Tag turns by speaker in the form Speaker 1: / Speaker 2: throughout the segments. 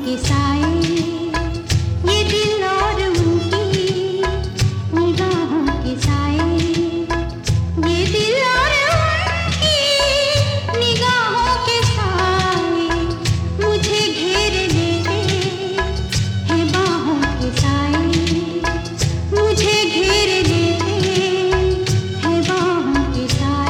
Speaker 1: के साए, ये दिल और उनकी निगाहों के साए, ये दिल और उनकी निगाहों के साए मुझे घेर लेते हैं बाहों के साए, मुझे घेर लेते हैं बाहों के साए।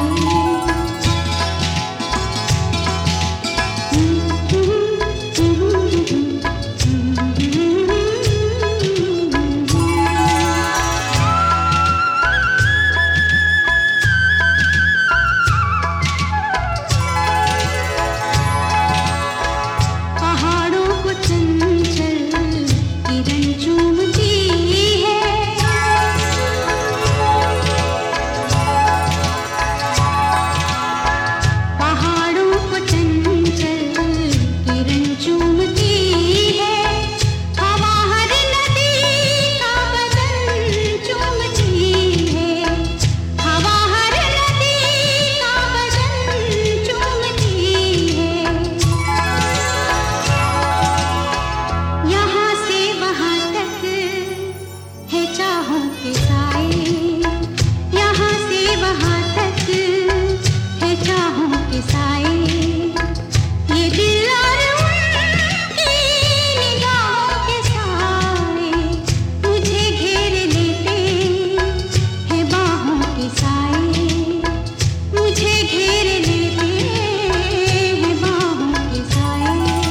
Speaker 1: पहाड़ों को चंचल किरण चूमती है, पहाड़ों को चंचल किरण चूमती है, हवा हर नदी का बदन चूमती है, हवा हर नदी का बदन चूमती है। यहाँ से वहाँ तक है चाहों के साए, यहाँ से वहाँ तक है चाहों के साए, ये दिल और उनकी निगाहों के साए मुझे घेर लेते हैं बाहों के साए, मुझे घेर लेते हैं बाहों के साए।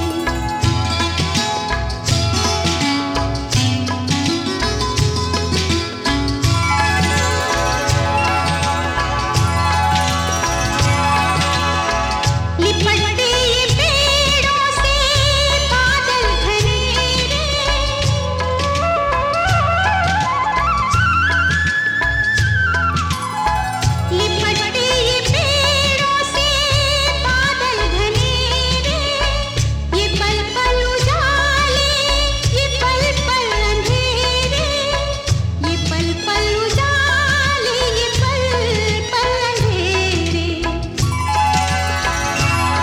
Speaker 1: लिपटते ये पेड़ों से बादल घनेरे, लिपटते ये पेड़ों से बादल घनेरे, ये पल पल उजाले, ये पल पल अंधेरे, ये पल पल उजाले, ये पल पल अंधेरे।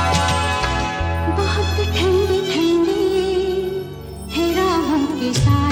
Speaker 1: बहुत ठंडे ठंडे है राहों के साए,